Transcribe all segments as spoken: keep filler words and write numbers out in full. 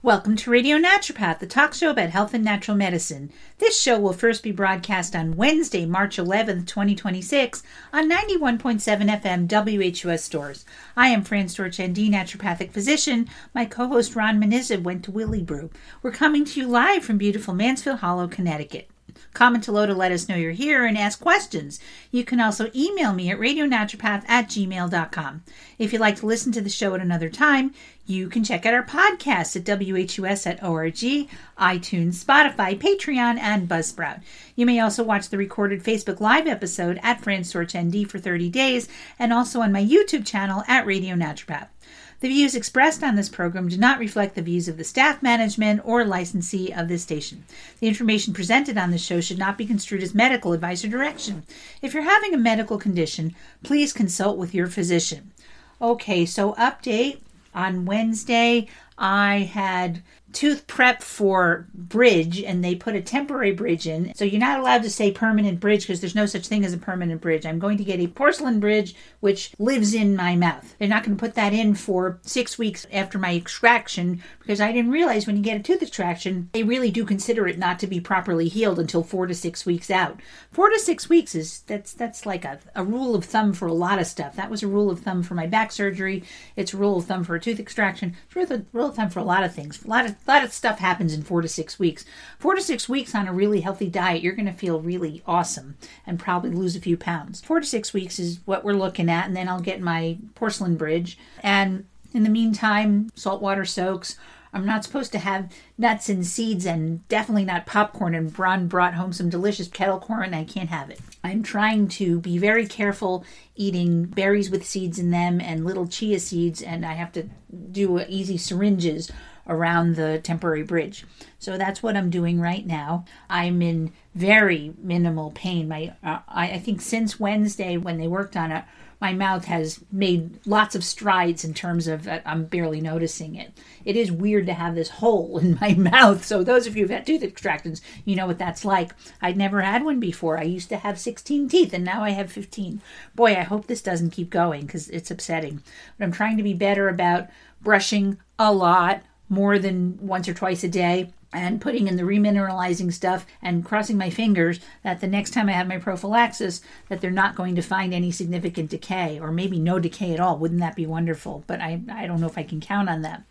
Welcome to Radio Naturopath, the talk show about health and natural medicine. This show will first be broadcast on Wednesday, March eleventh, twenty twenty-six on ninety-one point seven F M W H U S Stores. I am Fran Storch, N D, naturopathic physician. My co-host Ron Menizza went to Willybrew. We're coming to you live from beautiful Mansfield Hollow, Connecticut. Comment below to let us know you're here and ask questions. You can also email me at radionaturopath at gmail dot com. If you'd like to listen to the show at another time, you can check out our podcasts at W H U S dot org, iTunes, Spotify, Patreon, and Buzzsprout. You may also watch the recorded Facebook Live episode at Fran Storch N D for thirty days and also on my YouTube channel at Radio Naturopath. The views expressed on this program do not reflect the views of the staff, management, or licensee of this station. The information presented on this show should not be construed as medical advice or direction. If you're having a medical condition, please consult with your physician. Okay, so update. On Wednesday, I had tooth prep for bridge, and they put a temporary bridge in. So you're not allowed to say permanent bridge because there's no such thing as a permanent bridge. I'm going to get a porcelain bridge which lives in my mouth. They're not going to put that in for six weeks after my extraction because I didn't realize when you get a tooth extraction, they really do consider it not to be properly healed until four to six weeks out. Four to six weeks is, that's that's like a, a rule of thumb for a lot of stuff. That was a rule of thumb for my back surgery. It's a rule of thumb for a tooth extraction. It's a rule of thumb for a lot of things. A lot of A lot of stuff happens in four to six weeks. Four to six weeks on a really healthy diet, you're going to feel really awesome and probably lose a few pounds. Four to six weeks is what we're looking at, and then I'll get my porcelain bridge. And in the meantime, saltwater soaks. I'm not supposed to have nuts and seeds and definitely not popcorn. And Ron brought home some delicious kettle corn and I can't have it. I'm trying to be very careful eating berries with seeds in them and little chia seeds, and I have to do easy syringes around the temporary bridge. So that's what I'm doing right now. I'm in very minimal pain. My, uh, I, I think since Wednesday when they worked on it, my mouth has made lots of strides in terms of uh, I'm barely noticing it. It is weird to have this hole in my mouth. So those of you who've had tooth extractions, you know what that's like. I'd never had one before. I used to have sixteen teeth and now I have fifteen. Boy, I hope this doesn't keep going because it's upsetting. But I'm trying to be better about brushing a lot, more than once or twice a day, and putting in the remineralizing stuff and crossing my fingers that the next time I have my prophylaxis that they're not going to find any significant decay or maybe no decay at all. Wouldn't that be wonderful? But I, I don't know if I can count on that.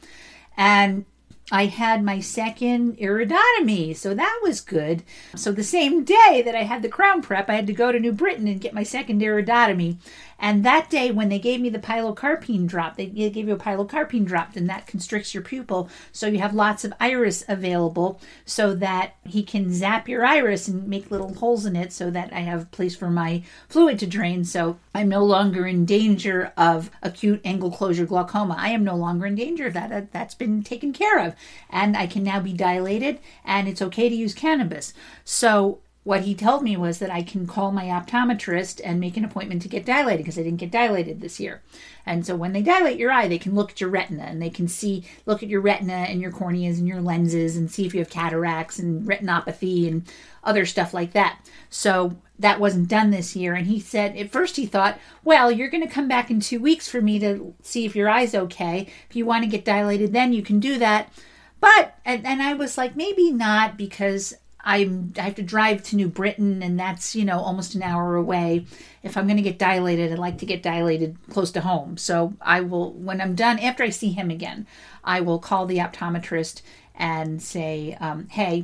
And I had my second iridotomy, so that was good. So the same day that I had the crown prep, I had to go to New Britain and get my second iridotomy. And that day when they gave me the pilocarpine drop, they gave you a pilocarpine drop, and that constricts your pupil. So you have lots of iris available so that he can zap your iris and make little holes in it so that I have a place for my fluid to drain. So I'm no longer in danger of acute angle closure glaucoma. I am no longer in danger of that. That's been taken care of. And I can now be dilated, and it's okay to use cannabis. So what he told me was that I can call my optometrist and make an appointment to get dilated because I didn't get dilated this year. And so when they dilate your eye, they can look at your retina and they can see, look at your retina and your corneas and your lenses and see if you have cataracts and retinopathy and other stuff like that. So that wasn't done this year. And he said, at first he thought, well, you're going to come back in two weeks for me to see if your eye's okay. If you want to get dilated, then you can do that. But, and, and I was like, maybe not because I'm, I have to drive to New Britain and that's, you know, almost an hour away. If I'm going to get dilated, I'd like to get dilated close to home. So I will, when I'm done, after I see him again, I will call the optometrist and say, um, hey,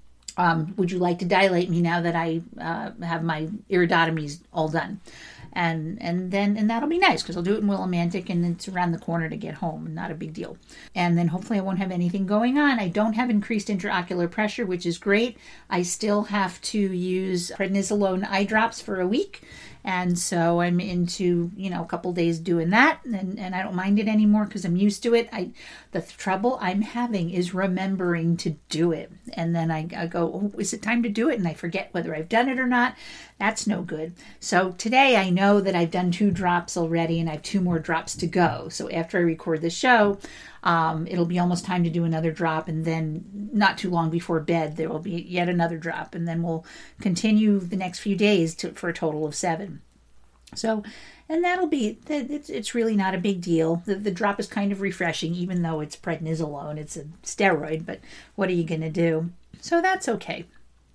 um, would you like to dilate me now that I uh, have my iridotomies all done? And and then and that'll be nice because I'll do it in Willimantic and it's around the corner to get home. Not a big deal. And then hopefully I won't have anything going on. I don't have increased intraocular pressure, which is great. I still have to use prednisolone eye drops for a week. And so I'm into, you know, a couple days doing that. And, and I don't mind it anymore because I'm used to it. I The th- trouble I'm having is remembering to do it. And then I, I go, oh, is it time to do it? And I forget whether I've done it or not. That's no good. So today I know that I've done two drops already and I have two more drops to go. So after I record the show, um, it'll be almost time to do another drop. And then not too long before bed, there will be yet another drop. And then we'll continue the next few days to, for a total of seven. So, and that'll be, it's, it's really not a big deal. The, the drop is kind of refreshing, even though it's prednisolone. It's a steroid, but what are you going to do? So that's okay.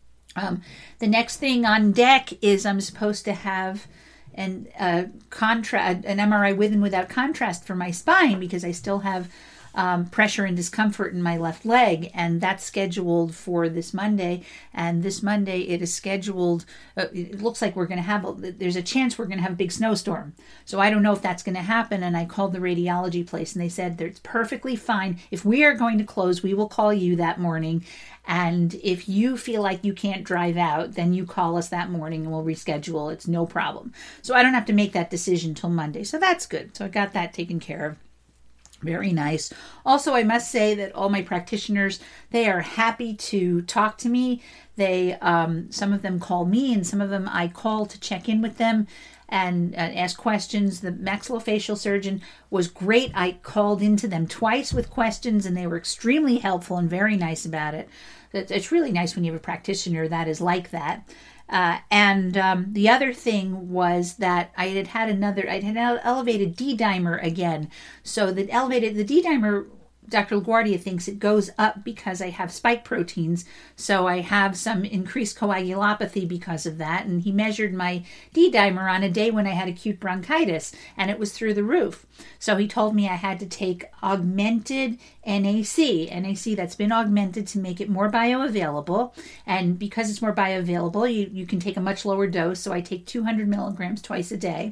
Um, the next thing on deck is I'm supposed to have an, uh, contra- an M R I with and without contrast for my spine because I still have Um, pressure and discomfort in my left leg, and that's scheduled for this Monday. And this Monday it is scheduled, uh, it looks like we're going to have, a, there's a chance we're going to have a big snowstorm. So I don't know if that's going to happen. And I called the radiology place and they said that it's perfectly fine. If we are going to close, we will call you that morning. And if you feel like you can't drive out, then you call us that morning and we'll reschedule. It's no problem. So I don't have to make that decision till Monday. So that's good. So I got that taken care of. Very nice. Also, I must say that all my practitioners, they are happy to talk to me. They, um, some of them call me and some of them I call to check in with them and uh, ask questions. The maxillofacial surgeon was great. I called into them twice with questions and they were extremely helpful and very nice about it. It's really nice when you have a practitioner that is like that. Uh, and um, the other thing was that I had had another, I had elevated D-dimer again. So the elevated, the D-dimer, Doctor LaGuardia thinks it goes up because I have spike proteins. So I have some increased coagulopathy because of that. And he measured my D-dimer on a day when I had acute bronchitis and it was through the roof. So he told me I had to take augmented N A C. N A C that's been augmented to make it more bioavailable. And because it's more bioavailable, you, you can take a much lower dose. So I take two hundred milligrams twice a day.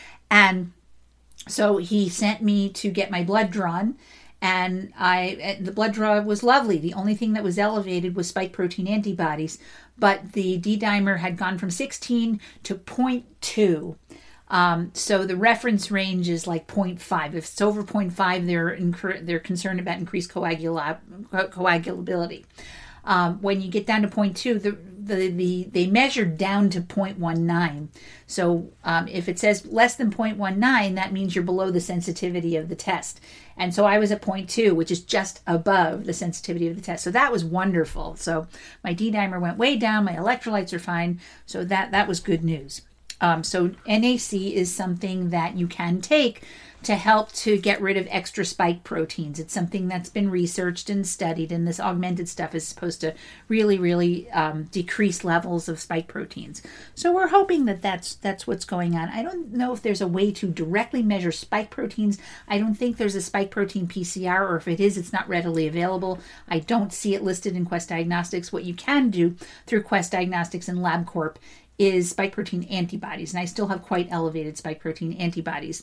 And so he sent me to get my blood drawn. And I, the blood draw was lovely. The only thing that was elevated was spike protein antibodies, but the D-dimer had gone from sixteen to zero point two. Um, so the reference range is like zero point five. If it's over zero point five, they're incur- they're concerned about increased coagula- co- coagulability. Um, when you get down to zero point two, the, the, the, they measured down to zero point one nine. So um, if it says less than zero point one nine, that means you're below the sensitivity of the test. And so I was at zero point two, which is just above the sensitivity of the test. So that was wonderful. So my D-dimer went way down. My electrolytes are fine. So that, that was good news. Um, so N A C is something that you can take to help to get rid of extra spike proteins. It's something that's been researched and studied, and this augmented stuff is supposed to really, really um, decrease levels of spike proteins. So we're hoping that that's, that's what's going on. I don't know if there's a way to directly measure spike proteins. I don't think there's a spike protein P C R, or if it is, it's not readily available. I don't see it listed in Quest Diagnostics. What you can do through Quest Diagnostics and LabCorp is spike protein antibodies, and I still have quite elevated spike protein antibodies.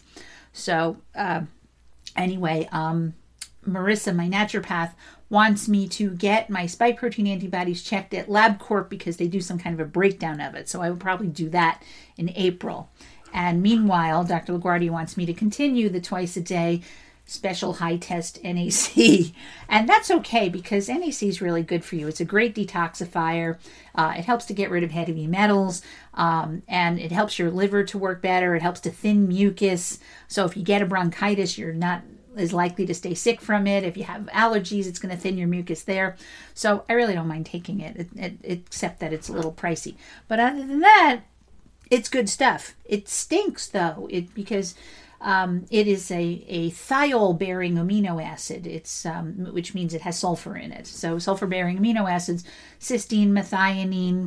So uh, anyway, um, Marissa, my naturopath, wants me to get my spike protein antibodies checked at LabCorp because they do some kind of a breakdown of it. So I will probably do that in April. And meanwhile, Doctor LaGuardia wants me to continue the twice a day special high test N A C. And that's okay because N A C is really good for you. It's a great detoxifier. Uh, it helps to get rid of heavy metals, um, and it helps your liver to work better. It helps to thin mucus. So if you get a bronchitis, you're not as likely to stay sick from it. If you have allergies, it's going to thin your mucus there. So I really don't mind taking it, it, it except that it's a little pricey. But other than that, it's good stuff. It stinks though, it because Um, it is a, a thiol-bearing amino acid, It's um, which means it has sulfur in it. So sulfur-bearing amino acids, cysteine, methionine,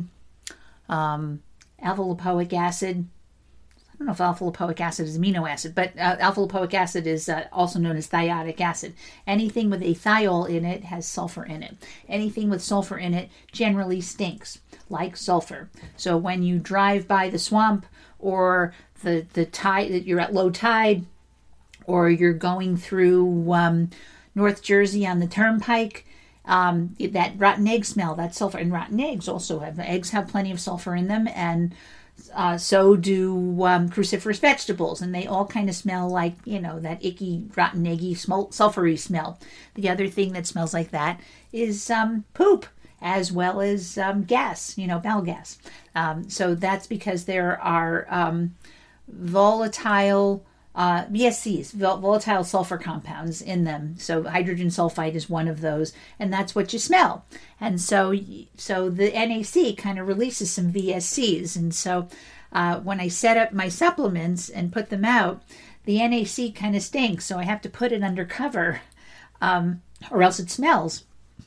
um, alpha-lipoic acid. I don't know if alpha-lipoic acid is amino acid, but uh, alpha-lipoic acid is uh, also known as thiotic acid. Anything with a thiol in it has sulfur in it. Anything with sulfur in it generally stinks, like sulfur. So when you drive by the swamp, or the the tide that you're at low tide, or you're going through um, North Jersey on the turnpike, um, that rotten egg smell, that sulfur, and rotten eggs also have, eggs have plenty of sulfur in them, and uh, so do um, cruciferous vegetables, and they all kind of smell like, you know, that icky, rotten, eggy, smol- sulfury smell. The other thing that smells like that is um, poop, as well as um, gas, you know, bowel gas. Um, so that's because there are um, volatile uh, V S Cs, vol- volatile sulfur compounds in them. So hydrogen sulfide is one of those, and that's what you smell. And so, so the N A C kind of releases some V S Cs, and so uh, when I set up my supplements and put them out, the N A C kind of stinks, so I have to put it under cover, um, or else it smells.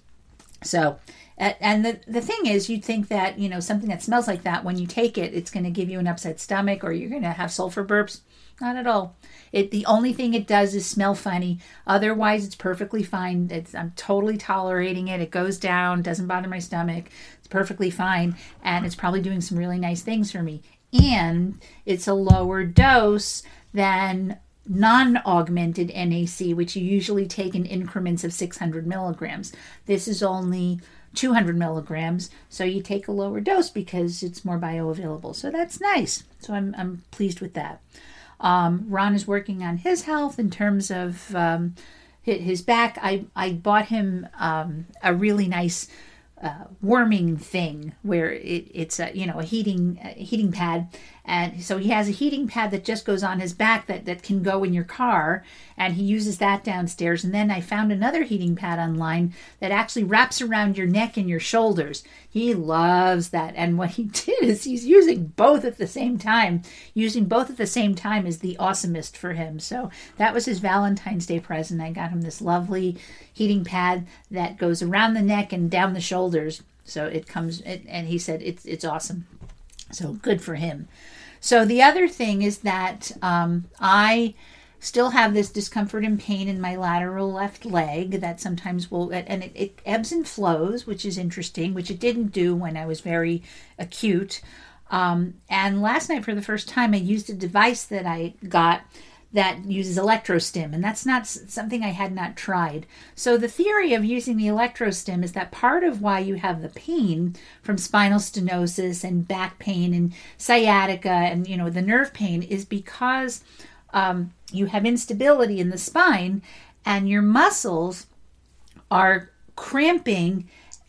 So, and the, the thing is, you'd think that, you know, something that smells like that, when you take it, it's going to give you an upset stomach or you're going to have sulfur burps. Not at all. It the only thing it does is smell funny. Otherwise, it's perfectly fine. It's, I'm totally tolerating it. It goes down, doesn't bother my stomach. It's perfectly fine, and it's probably doing some really nice things for me. And it's a lower dose than non-augmented N A C, which you usually take in increments of six hundred milligrams. This is only two hundred milligrams, so you take a lower dose because it's more bioavailable. So that's nice. So I'm I'm pleased with that. Um, Ron is working on his health in terms of um, his back. I, I bought him um, a really nice uh, warming thing where it, it's a, you know, a heating a heating pad. And so he has a heating pad that just goes on his back that, that can go in your car, and he uses that downstairs. And then I found another heating pad online that actually wraps around your neck and your shoulders. He loves that. And what he did is he's using both at the same time. Using both at the same time is the awesomest for him. So that was his Valentine's Day present. I got him this lovely heating pad that goes around the neck and down the shoulders. So it comes, it, and he said it's it's awesome. So good for him. So the other thing is that um, I still have this discomfort and pain in my lateral left leg that sometimes will, and it, it ebbs and flows, which is interesting, which it didn't do when I was very acute. Um, and last night, for the first time, I used a device that I got that uses electrostim, and that's not something I had not tried. So the theory of using the electrostim is that part of why you have the pain from spinal stenosis and back pain and sciatica and, you know, the nerve pain is because um, you have instability in the spine and your muscles are cramping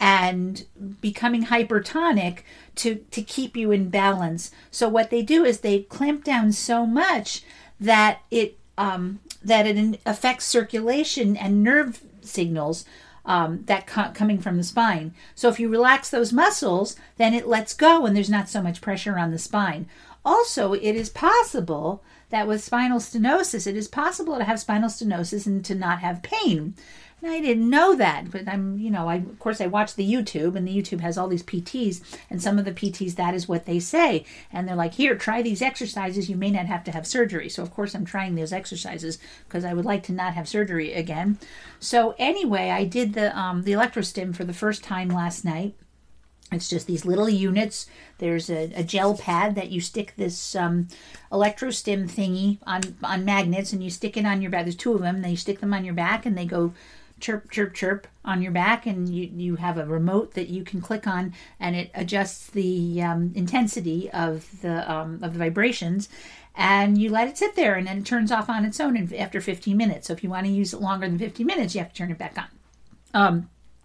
and becoming hypertonic to, to keep you in balance. So what they do is they clamp down so much that it um, that it affects circulation and nerve signals um, that co- coming from the spine. So if you relax those muscles, then it lets go and there's not so much pressure on the spine. Also, it is possible that with spinal stenosis, it is possible to have spinal stenosis and to not have pain. And I didn't know that, but I'm, you know, I, of course I watch the YouTube, and the YouTube has all these P Ts, and some of the P Ts, that is what they say. And they're like, here, try these exercises. You may not have to have surgery. So, of course, I'm trying those exercises because I would like to not have surgery again. So, anyway, I did the um, the electrostim for the first time last night. It's just these little units. There's a, a gel pad that you stick this um, electrostim thingy on, on magnets, and you stick it on your back. There's two of them. And then you stick them on your back, and they go chirp, chirp, chirp on your back, and you, you have a remote that you can click on, and it adjusts the um, intensity of the um, of the vibrations, and you let it sit there, and then it turns off on its own in, after fifteen minutes. So if you want to use it longer than fifteen minutes, you have to turn it back on. Um,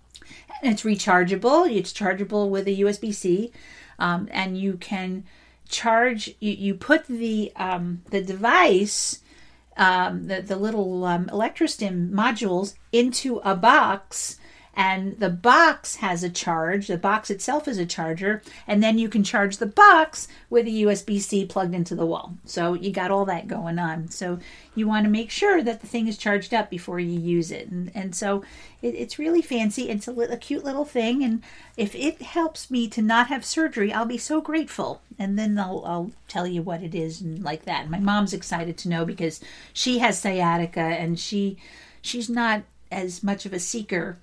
and it's rechargeable. It's chargeable with a U S B C, um, and you can charge. You, you put the um, the device. Um, the, the little um, electrostim modules into a box, and the box has a charge. The box itself is a charger, and then you can charge the box with a U S B C plugged into the wall. So you got all that going on. So you want to make sure that the thing is charged up before you use it. And, and so it, it's really fancy. It's a, li- a cute little thing, and if it helps me to not have surgery, I'll be so grateful. And then I'll, I'll tell you what it is and like that. And my mom's excited to know because she has sciatica, and she she's not as much of a seeker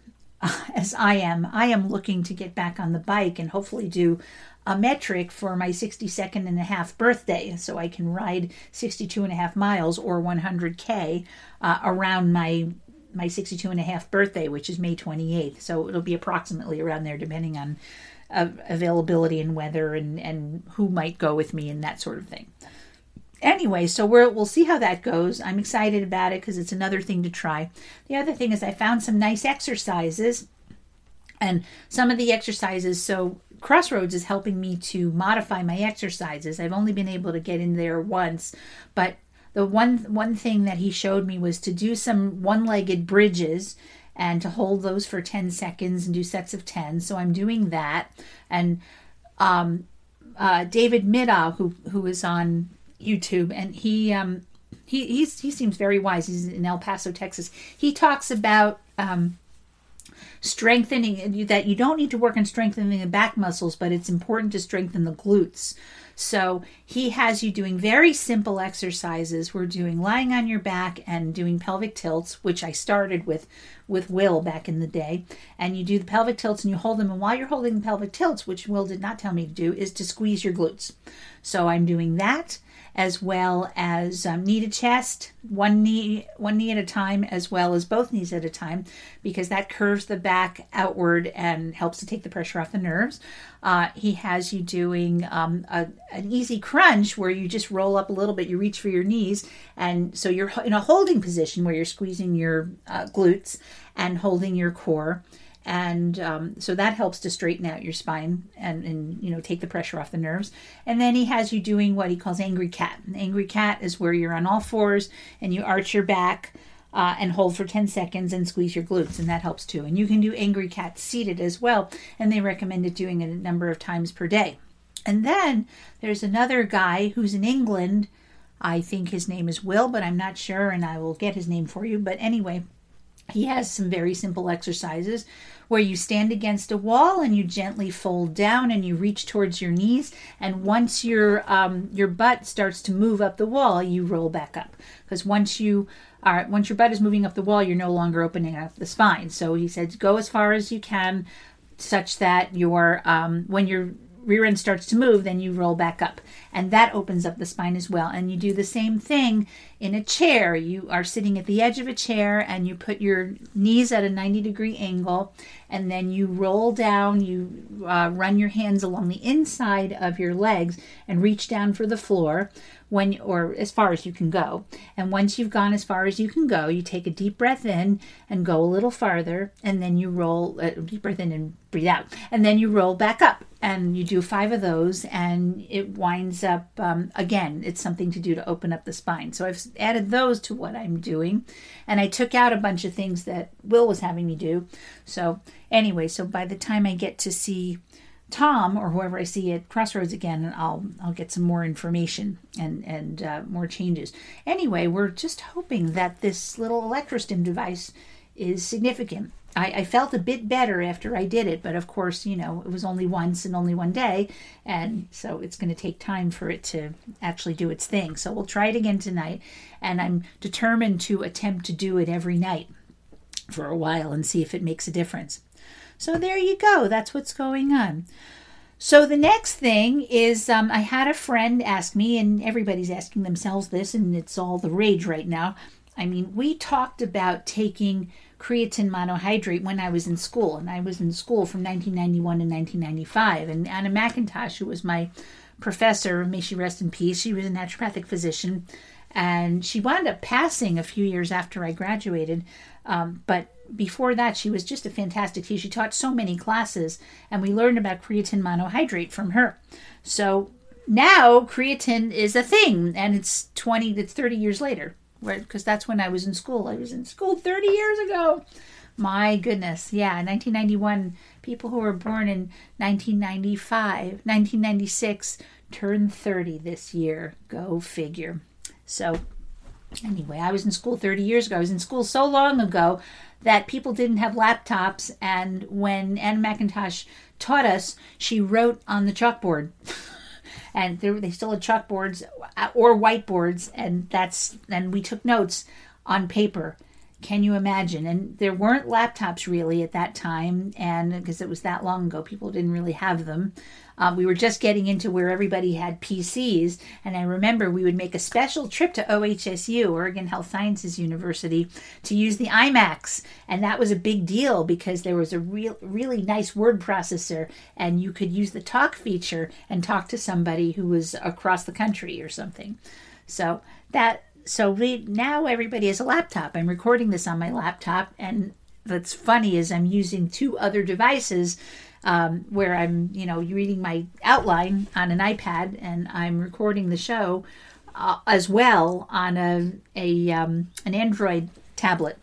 as I am. I am looking to get back on the bike and hopefully do a metric for my sixty-second and a half birthday, so I can ride sixty-two and a half miles or one hundred K uh, around my my sixty-two and a half birthday, which is May twenty-eighth. So it'll be approximately around there, depending on uh, availability and weather and, and who might go with me and that sort of thing. Anyway, so we're, we'll see how that goes. I'm excited about it because it's another thing to try. The other thing is I found some nice exercises, and some of the exercises, so Crossroads is helping me to modify my exercises. I've only been able to get in there once, but the one one thing that he showed me was to do some one-legged bridges and to hold those for ten seconds and do sets of ten. So I'm doing that. And um uh, David Middaugh, who who is on YouTube, and he um, he he's, he seems very wise. He's in El Paso, Texas. He talks about um, strengthening, that you don't need to work on strengthening the back muscles, but it's important to strengthen the glutes. So he has you doing very simple exercises. We're doing lying on your back and doing pelvic tilts, which I started with with Will back in the day. And you do the pelvic tilts and you hold them. And while you're holding the pelvic tilts, which Will did not tell me to do, is to squeeze your glutes. So I'm doing that, as well as um, knee to chest, one knee one knee at a time, as well as both knees at a time, because that curves the back outward and helps to take the pressure off the nerves. Uh, he has you doing um, a, an easy crunch where you just roll up a little bit, you reach for your knees, and so you're in a holding position where you're squeezing your uh, glutes and holding your core. And um, so that helps to straighten out your spine and, and, you know, take the pressure off the nerves. And then he has you doing what he calls angry cat. An angry cat is where you're on all fours and you arch your back uh, and hold for ten seconds and squeeze your glutes, and that helps too. And you can do angry cat seated as well, and they recommended doing it a number of times per day. And then there's another guy who's in England. I think his name is Will, but I'm not sure, and I will get his name for you. But anyway, he has some very simple exercises where you stand against a wall and you gently fold down and you reach towards your knees. And once your um, your butt starts to move up the wall, you roll back up. Because once you are once your butt is moving up the wall, you're no longer opening up the spine. So he said, go as far as you can, such that your um, when your rear end starts to move, then you roll back up, and that opens up the spine as well. And you do the same thing in a chair. You are sitting at the edge of a chair and you put your knees at a ninety degree angle, and then you roll down, you uh, run your hands along the inside of your legs and reach down for the floor, when or as far as you can go. And once you've gone as far as you can go, you take a deep breath in and go a little farther, and then you roll a uh, deep breath in and breathe out, and then you roll back up. And you do five of those, and it winds up, um, again, it's something to do to open up the spine. So I've added those to what I'm doing, and I took out a bunch of things that Will was having me do. So anyway, so by the time I get to see Tom or whoever I see at Crossroads again, I'll I'll get some more information and, and uh, more changes. Anyway, we're just hoping that this little electrostim device is significant. I, I felt a bit better after I did it, but of course, you know, it was only once and only one day, and so it's going to take time for it to actually do its thing. So we'll try it again tonight, and I'm determined to attempt to do it every night for a while and see if it makes a difference. So there you go. That's what's going on. So the next thing is um, I had a friend ask me, and everybody's asking themselves this, and it's all the rage right now. I mean, we talked about taking creatine monohydrate when I was in school, and I was in school from nineteen ninety-one to nineteen ninety-five, and Anna McIntosh, who was my professor, may she rest in peace, she was a naturopathic physician, and she wound up passing a few years after I graduated, um, but before that she was just a fantastic teacher. She taught so many classes, and we learned about creatine monohydrate from her. So now creatine is a thing, and it's twenty, it's thirty years later. Right, because that's when I was in school. I was in school thirty years ago. My goodness. Yeah, nineteen ninety-one. People who were born in nineteen ninety-five, nineteen ninety-six turned thirty this year. Go figure. So anyway, I was in school thirty years ago. I was in school so long ago that people didn't have laptops. And when Anna McIntosh taught us, she wrote on the chalkboard. And there, they still had chalkboards or whiteboards, and that's and we took notes on paper. Can you imagine? And there weren't laptops really at that time, and because it was that long ago, people didn't really have them. Um, we were just getting into where everybody had P Cs, and I remember we would make a special trip to O H S U, Oregon Health Sciences University, to use the iMacs, and that was a big deal because there was a real, really nice word processor, and you could use the talk feature and talk to somebody who was across the country or something. So that, so we now everybody has a laptop. I'm recording this on my laptop, and what's funny is I'm using two other devices. Um, where I'm, you know, reading my outline on an iPad, and I'm recording the show uh, as well on a, a um, an Android tablet.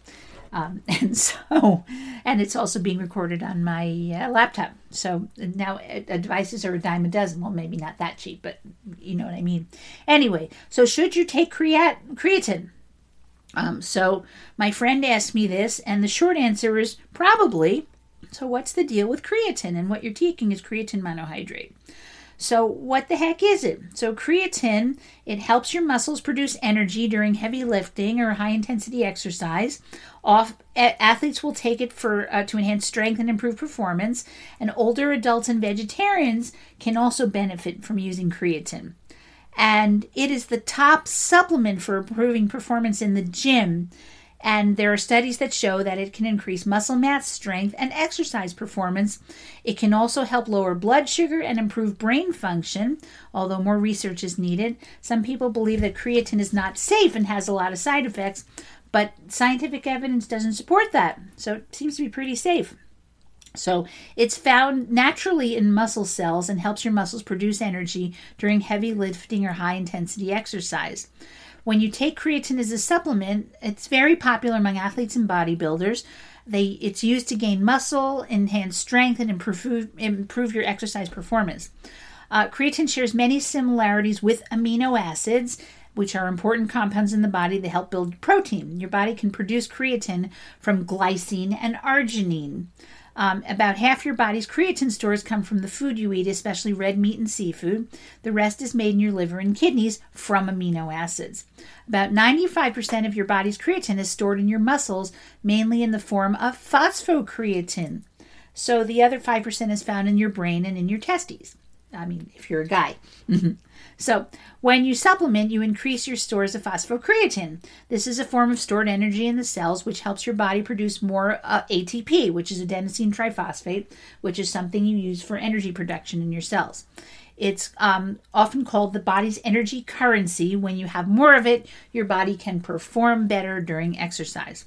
Um, and so, and it's also being recorded on my uh, laptop. So now uh, devices are a dime a dozen. Well, maybe not that cheap, but you know what I mean. Anyway, so should you take creat- creatine? Um, so my friend asked me this, and the short answer is probably. So what's the deal with creatine? And what you're taking is creatine monohydrate. So what the heck is it? So creatine, it helps your muscles produce energy during heavy lifting or high intensity exercise. Off, athletes will take it for uh, to enhance strength and improve performance. And older adults and vegetarians can also benefit from using creatine. And it is the top supplement for improving performance in the gym. And there are studies that show that it can increase muscle mass, strength, and exercise performance. It can also help lower blood sugar and improve brain function, although more research is needed. Some people believe that creatine is not safe and has a lot of side effects, but scientific evidence doesn't support that. So it seems to be pretty safe. So it's found naturally in muscle cells and helps your muscles produce energy during heavy lifting or high intensity exercise. When you take creatine as a supplement, it's very popular among athletes and bodybuilders. They, it's used to gain muscle, enhance strength, and improve, improve your exercise performance. Uh, creatine shares many similarities with amino acids, which are important compounds in the body that help build protein. Your body can produce creatine from glycine and arginine. Um, about half your body's creatine stores come from the food you eat, especially red meat and seafood. The rest is made in your liver and kidneys from amino acids. About ninety-five percent of your body's creatine is stored in your muscles, mainly in the form of phosphocreatine. So the other five percent is found in your brain and in your testes. I mean, if you're a guy. So when you supplement, you increase your stores of phosphocreatine. This is a form of stored energy in the cells, which helps your body produce more uh, A T P, which is adenosine triphosphate, which is something you use for energy production in your cells. It's um, often called the body's energy currency. When you have more of it, your body can perform better during exercise.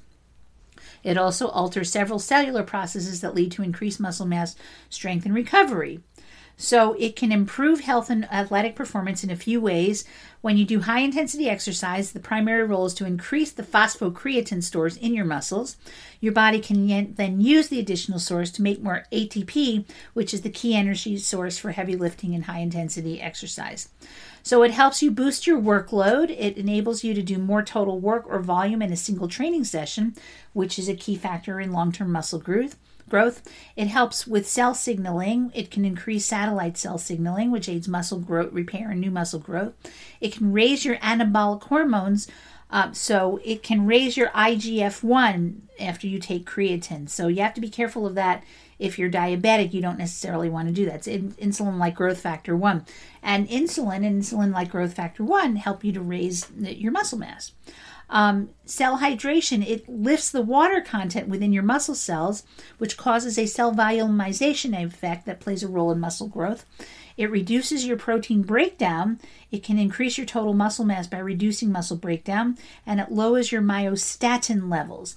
It also alters several cellular processes that lead to increased muscle mass, strength, and recovery. So it can improve health and athletic performance in a few ways. When you do high-intensity exercise, the primary role is to increase the phosphocreatine stores in your muscles. Your body can then use the additional source to make more A T P, which is the key energy source for heavy lifting and high-intensity exercise. So it helps you boost your workload. It enables you to do more total work or volume in a single training session, which is a key factor in long-term muscle growth. Growth. It helps with cell signaling. It can increase satellite cell signaling, which aids muscle growth, repair, and new muscle growth. It can raise your anabolic hormones, uh, so it can raise your I G F one after you take creatine. So you have to be careful of that. If you're diabetic, you don't necessarily want to do that. It's in, insulin-like growth factor one. And insulin and insulin-like growth factor one help you to raise your muscle mass. Um, cell hydration, it lifts the water content within your muscle cells, which causes a cell volumization effect that plays a role in muscle growth. It reduces your protein breakdown. It can increase your total muscle mass by reducing muscle breakdown, and it lowers your myostatin levels.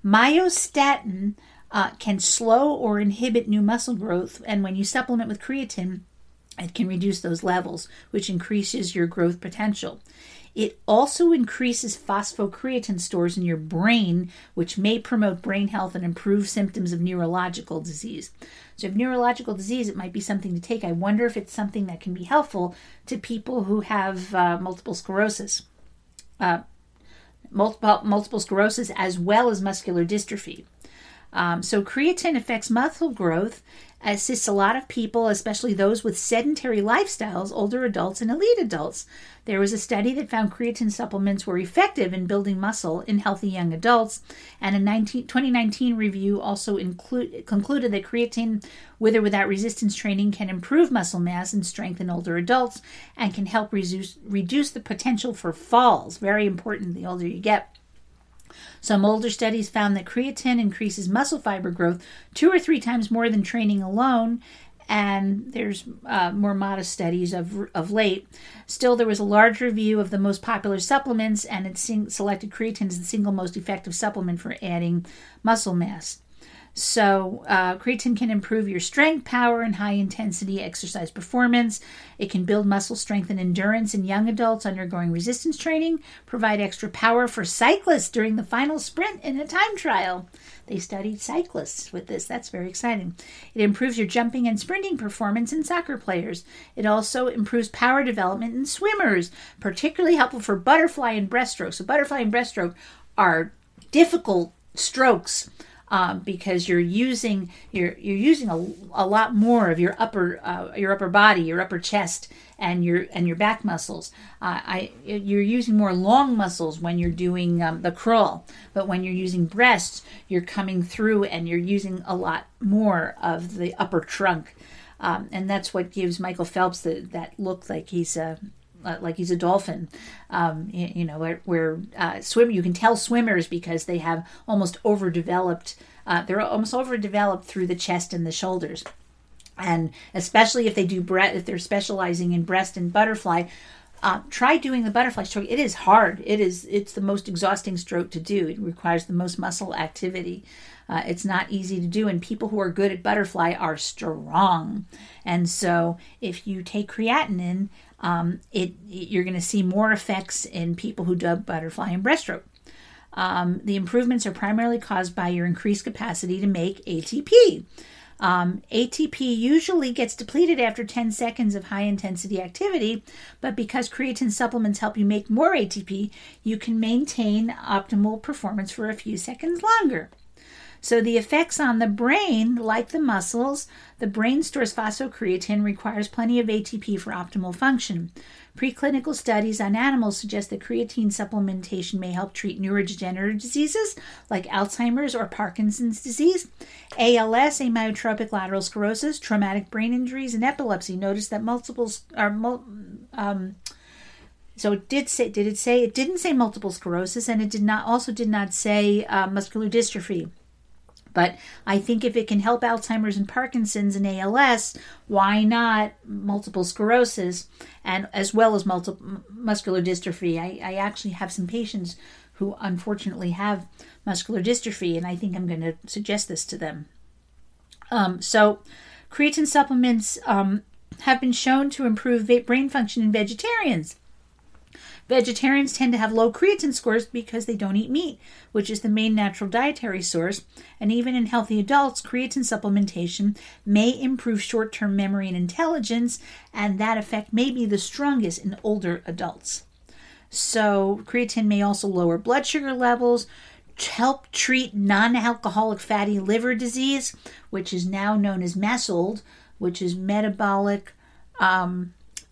Myostatin uh, can slow or inhibit new muscle growth, and when you supplement with creatine, it can reduce those levels, which increases your growth potential. It also increases phosphocreatine stores in your brain, which may promote brain health and improve symptoms of neurological disease. So if neurological disease, it might be something to take. I wonder if it's something that can be helpful to people who have uh, multiple sclerosis, uh, multiple, multiple sclerosis as well as muscular dystrophy. Um, so creatine affects muscle growth, assists a lot of people, especially those with sedentary lifestyles, older adults and elite adults. There was a study that found creatine supplements were effective in building muscle in healthy young adults, and a twenty nineteen review also include, concluded that creatine, with or without resistance training, can improve muscle mass and strength in older adults and can help reduce, reduce the potential for falls. Very important the older you get. Some older studies found that creatine increases muscle fiber growth two or three times more than training alone, and there's uh, more modest studies of of late. Still, there was a large review of the most popular supplements, and it sing- selected creatine as the single most effective supplement for adding muscle mass. So uh, creatine can improve your strength, power, and high-intensity exercise performance. It can build muscle strength and endurance in young adults undergoing resistance training, provide extra power for cyclists during the final sprint in a time trial. They studied cyclists with this. That's very exciting. It improves your jumping and sprinting performance in soccer players. It also improves power development in swimmers, particularly helpful for butterfly and breaststroke. So butterfly and breaststroke are difficult strokes um, because you're using you're you're using a, a lot more of your upper uh, your upper body, your upper chest, and your and your back muscles. Uh, I you're using more long muscles when you're doing um, the crawl, but when you're using breasts, you're coming through and you're using a lot more of the upper trunk, um, and that's what gives Michael Phelps the, that look like he's a Uh, like he's a dolphin, um, you, you know, where, where uh, swim, you can tell swimmers because they have almost overdeveloped, uh, they're almost overdeveloped through the chest and the shoulders. And especially if they do breast, if they're specializing in breast and butterfly, uh, try doing the butterfly stroke. It is hard. It is, it's the most exhausting stroke to do. It requires the most muscle activity. Uh, it's not easy to do, and people who are good at butterfly are strong. And so if you take creatinine, um, it, it you're going to see more effects in people who do butterfly and breaststroke. Um, the improvements are primarily caused by your increased capacity to make A T P. Um, A T P usually gets depleted after ten seconds of high-intensity activity, but because creatine supplements help you make more A T P, you can maintain optimal performance for a few seconds longer. So the effects on the brain, like the muscles, the brain stores phosphocreatine, requires plenty of A T P for optimal function. Preclinical studies on animals suggest that creatine supplementation may help treat neurodegenerative diseases like Alzheimer's or Parkinson's disease, A L S, amyotrophic lateral sclerosis, traumatic brain injuries, and epilepsy. Notice that multiple are um, so it did say did it say it didn't say multiple sclerosis, and it did not also did not say uh, muscular dystrophy. But I think if it can help Alzheimer's and Parkinson's and A L S, why not multiple sclerosis and as well as multiple muscular dystrophy? I, I actually have some patients who unfortunately have muscular dystrophy, and I think I'm going to suggest this to them. Um, so creatine supplements um, have been shown to improve brain function in vegetarians. Vegetarians tend to have low creatine scores because they don't eat meat, which is the main natural dietary source. And even in healthy adults, creatine supplementation may improve short-term memory and intelligence, and that effect may be the strongest in older adults. So creatine may also lower blood sugar levels, help treat non-alcoholic fatty liver disease, which is now known as MASLD, which is metabolic um,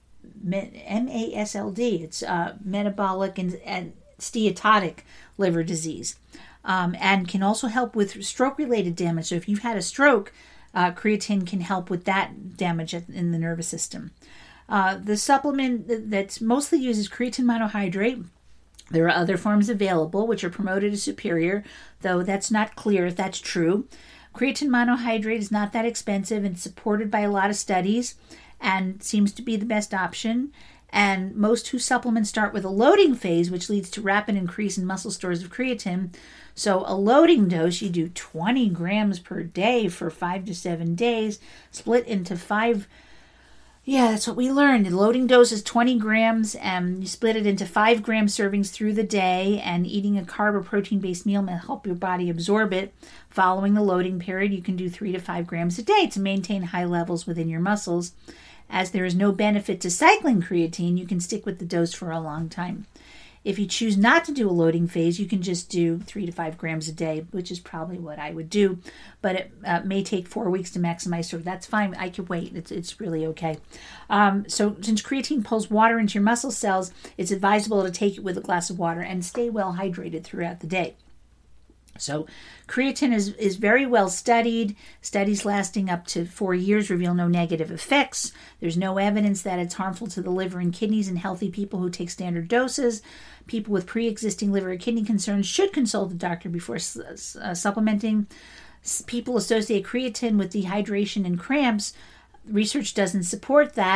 M A S L D. It's uh, metabolic and, and steatotic liver disease, um, and can also help with stroke-related damage. So if you've had a stroke, uh, creatine can help with that damage in the nervous system. Uh, the supplement that's mostly used is creatine monohydrate. There are other forms available which are promoted as superior, though that's not clear if that's true. Creatine monohydrate is not that expensive and supported by a lot of studies, and seems to be the best option. And most who supplement start with a loading phase, which leads to rapid increase in muscle stores of creatine. So a loading dose, you do twenty grams per day for five to seven days, split into five. Yeah, that's what we learned. The loading dose is twenty grams, and you split it into five gram servings through the day, and eating a carb or protein-based meal may help your body absorb it. Following the loading period, you can do three to five grams a day to maintain high levels within your muscles. As there is no benefit to cycling creatine, you can stick with the dose for a long time. If you choose not to do a loading phase, you can just do three to five grams a day, which is probably what I would do. But it uh, may take four weeks to maximize, so that's fine. I can wait. It's it's really okay. Um, so since creatine pulls water into your muscle cells, it's advisable to take it with a glass of water and stay well hydrated throughout the day. So creatine is, is very well studied. Studies lasting up to four years reveal no negative effects. There's no evidence that it's harmful to the liver and kidneys in healthy people who take standard doses. People with pre-existing liver or kidney concerns should consult a doctor before uh, supplementing. People associate creatine with dehydration and cramps. Research doesn't support that.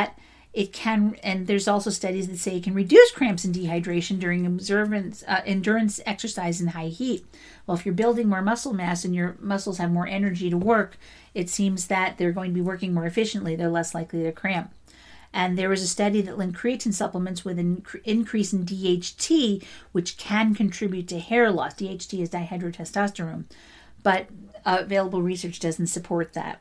It can, and there's also studies that say it can reduce cramps and dehydration during observance, uh, endurance exercise in high heat. Well, if you're building more muscle mass and your muscles have more energy to work, it seems that they're going to be working more efficiently. They're less likely to cramp. And there was a study that linked creatine supplements with an increase in D H T, which can contribute to hair loss. D H T is dihydrotestosterone, but uh, available research doesn't support that.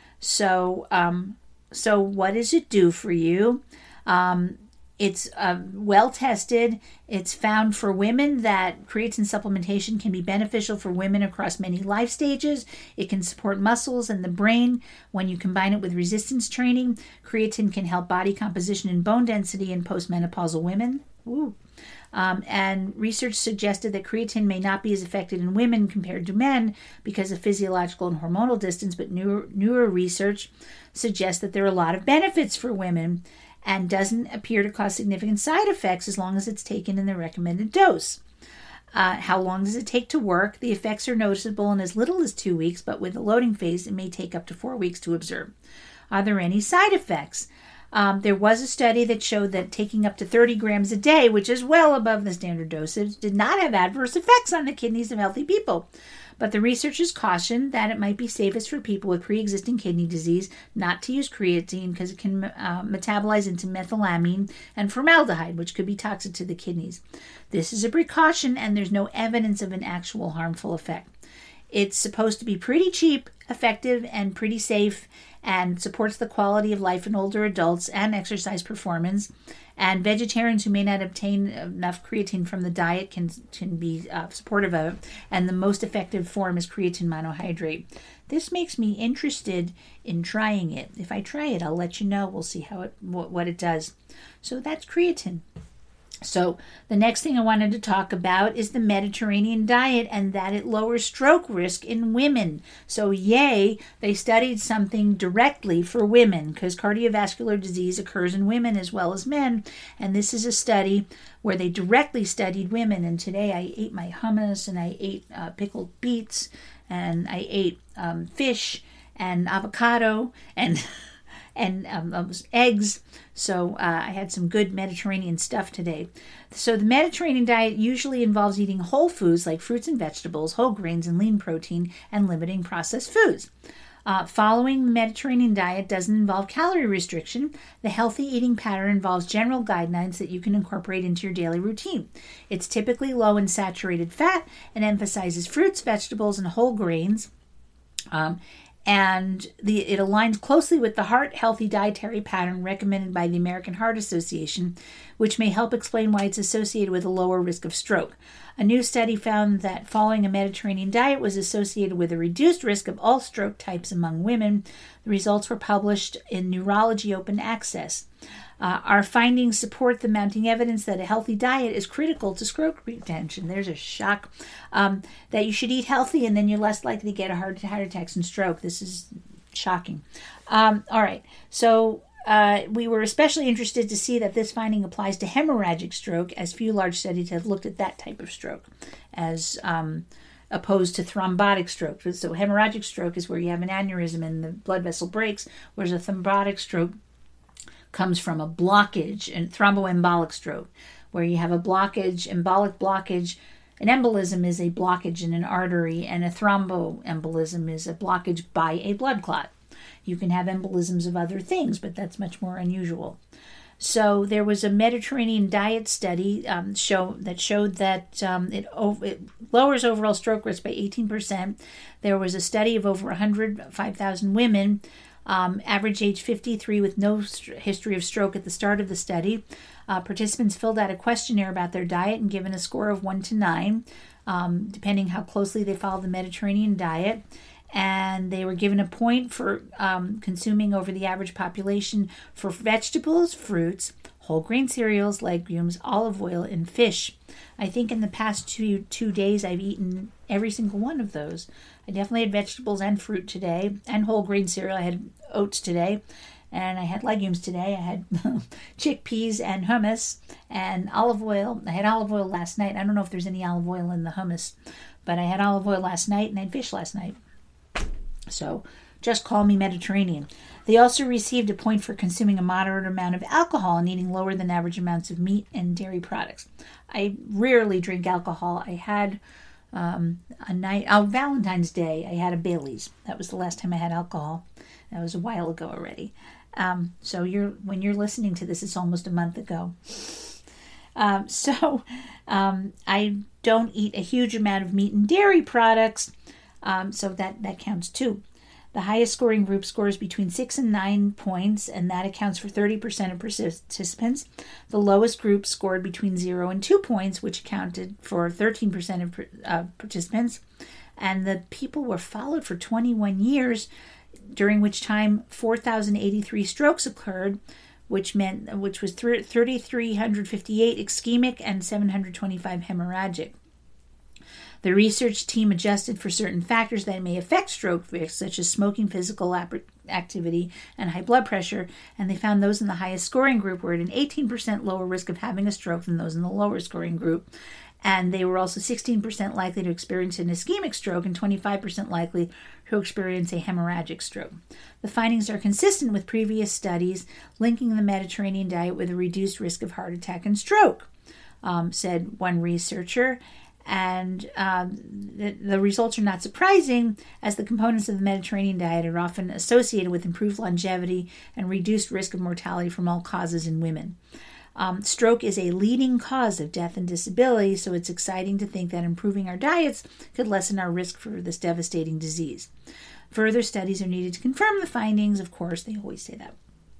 So, um, so what does it do for you? Um, it's uh, well tested. It's found for women that creatine supplementation can be beneficial for women across many life stages. It can support muscles and the brain. When you combine it with resistance training, creatine can help body composition and bone density in postmenopausal women. Ooh. Um, and research suggested that creatine may not be as effective in women compared to men because of physiological and hormonal distance, but newer, newer research suggests that there are a lot of benefits for women and doesn't appear to cause significant side effects as long as it's taken in the recommended dose. Uh, how long does it take to work? The effects are noticeable in as little as two weeks, but with the loading phase, it may take up to four weeks to observe. Are there any side effects? Um, there was a study that showed that taking up to thirty grams a day, which is well above the standard dosage, did not have adverse effects on the kidneys of healthy people. But the researchers cautioned that it might be safest for people with pre-existing kidney disease not to use creatine because it can uh, metabolize into methylamine and formaldehyde, which could be toxic to the kidneys. This is a precaution, and there's no evidence of an actual harmful effect. It's supposed to be pretty cheap, effective, and pretty safe, and supports the quality of life in older adults and exercise performance. And vegetarians who may not obtain enough creatine from the diet can can be uh, supportive of it. And the most effective form is creatine monohydrate. This makes me interested in trying it. If I try it, I'll let you know. We'll see how it what, what it does. So that's creatine. So the next thing I wanted to talk about is the Mediterranean diet and that it lowers stroke risk in women. So yay, they studied something directly for women because cardiovascular disease occurs in women as well as men. And this is a study where they directly studied women. And today I ate my hummus and I ate uh, pickled beets and I ate um, fish and avocado and and um, eggs. So uh, I had some good Mediterranean stuff today. So the Mediterranean diet usually involves eating whole foods like fruits and vegetables, whole grains, and lean protein, and limiting processed foods. Uh, following the Mediterranean diet doesn't involve calorie restriction. The healthy eating pattern involves general guidelines that you can incorporate into your daily routine. It's typically low in saturated fat and emphasizes fruits, vegetables, and whole grains. Um, And the, it aligns closely with the heart healthy dietary pattern recommended by the American Heart Association, which may help explain why it's associated with a lower risk of stroke. A new study found that following a Mediterranean diet was associated with a reduced risk of all stroke types among women. The results were published in Neurology Open Access. Uh, our findings support the mounting evidence that a healthy diet is critical to stroke prevention. There's a shock. Um, that you should eat healthy and then you're less likely to get a heart, heart attacks and stroke. This is shocking. Um, all right. So uh, we were especially interested to see that this finding applies to hemorrhagic stroke, as few large studies have looked at that type of stroke as um, opposed to thrombotic stroke. So hemorrhagic stroke is where you have an aneurysm and the blood vessel breaks, whereas a thrombotic stroke comes from a blockage, and thromboembolic stroke, where you have a blockage, embolic blockage. An embolism is a blockage in an artery, and a thromboembolism is a blockage by a blood clot. You can have embolisms of other things, but that's much more unusual. So there was a Mediterranean diet study um, show that showed that um, it, it lowers overall stroke risk by eighteen percent. There was a study of over one hundred five thousand women, Um, average age fifty-three, with no st- history of stroke at the start of the study. Uh, participants filled out a questionnaire about their diet and given a score of one to nine, um, depending how closely they followed the Mediterranean diet. And they were given a point for um, consuming over the average population for vegetables, fruits, whole grain cereals, legumes, olive oil, and fish. I think in the past two two days I've eaten every single one of those. I definitely had vegetables and fruit today, and whole grain cereal. I had oats today, and I had legumes today. I had chickpeas and hummus and olive oil. I had olive oil last night. I don't know if there's any olive oil in the hummus, but I had olive oil last night and I had fish last night. So Just call me Mediterranean. They also received a point for consuming a moderate amount of alcohol and eating lower than average amounts of meat and dairy products. I rarely drink alcohol. I had um, a night, oh, Valentine's Day, I had a Bailey's. That was the last time I had alcohol. That was a while ago already. Um, so you're when you're listening to this, it's almost a month ago. Um, so um, I don't eat a huge amount of meat and dairy products, um, so that, that counts too. The highest scoring group scores between six and nine points, and that accounts for thirty percent of participants. The lowest group scored between zero and two points, which accounted for thirteen percent of uh, participants. And the people were followed for twenty-one years, during which time four thousand eighty-three strokes occurred, which meant which was three thousand three hundred fifty-eight ischemic and seven hundred twenty-five hemorrhagic. The research team adjusted for certain factors that may affect stroke risk, such as smoking, physical activity, and high blood pressure, and they found those in the highest scoring group were at an eighteen percent lower risk of having a stroke than those in the lower scoring group. And they were also sixteen percent likely to experience an ischemic stroke and twenty-five percent likely to experience a hemorrhagic stroke. The findings are consistent with previous studies linking the Mediterranean diet with a reduced risk of heart attack and stroke, um, said one researcher. And um, the, the results are not surprising, as the components of the Mediterranean diet are often associated with improved longevity and reduced risk of mortality from all causes in women. Um, stroke is a leading cause of death and disability, so it's exciting to think that improving our diets could lessen our risk for this devastating disease. Further studies are needed to confirm the findings. Of course, they always say that.